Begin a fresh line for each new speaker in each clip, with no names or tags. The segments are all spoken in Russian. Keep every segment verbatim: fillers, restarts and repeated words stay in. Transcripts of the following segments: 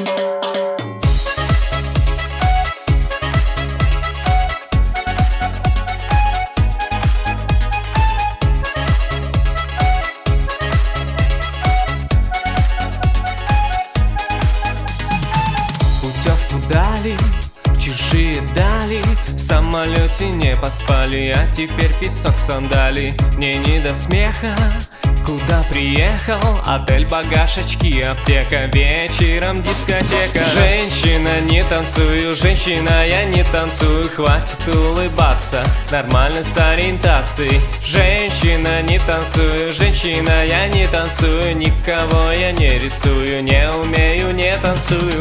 Путевку дали в чужие дали, в самолете не поспали, а теперь песок в сандали. Мне не до смеха, куда приехал? Отель, багаж, очки, аптека, вечером дискотека. Женщина, не танцую, женщина, я не танцую, хватит улыбаться, нормально с ориентацией. Женщина, не танцую, женщина, я не танцую, никого я не рисую, не умею, не танцую.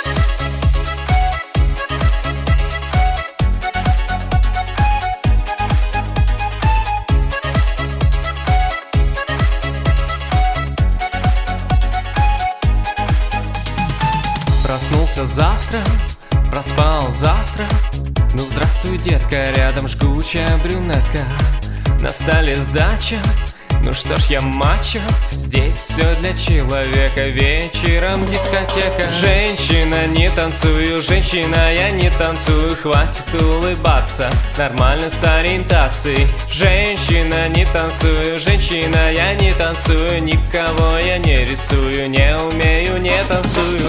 Проснулся завтра, проспал завтра. Ну здравствуй, детка, рядом жгучая брюнетка. На столе сдача, ну что ж я мачо. Здесь все для человека, вечером дискотека. Женщина, не танцую, женщина, я не танцую, хватит улыбаться, нормально с ориентацией. Женщина, не танцую, женщина, я не танцую, никого я не рисую, не умею, не танцую.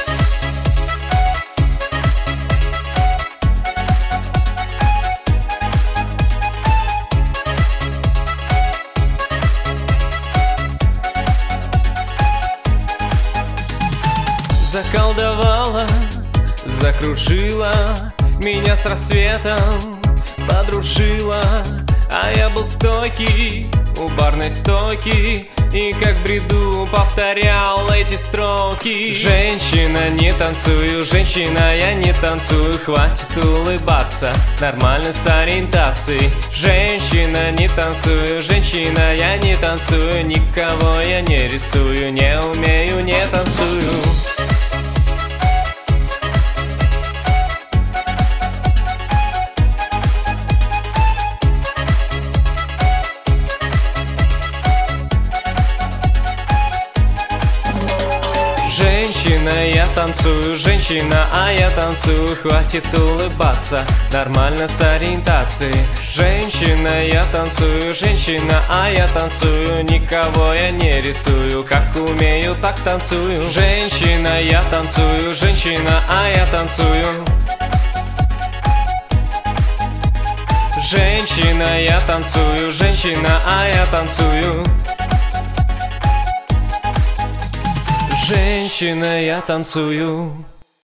Заколдовала, закружила, меня с рассветом подружила. А я был стойкий у барной стойки, и как бреду повторял эти строки. Женщина, не танцую, женщина, я не танцую, хватит улыбаться, нормально с ориентацией. Женщина, не танцую, женщина, я не танцую, никого я не рисую, не умею, не танцую. Женщина, я танцую, женщина, а я танцую, хватит улыбаться, нормально с ориентацией. Женщина, я танцую, женщина, а я танцую, никого я не рисую, как умею, так танцую. Женщина, я танцую, женщина, а я танцую. Женщина, я танцую, женщина, а я танцую. Женщина, я танцую.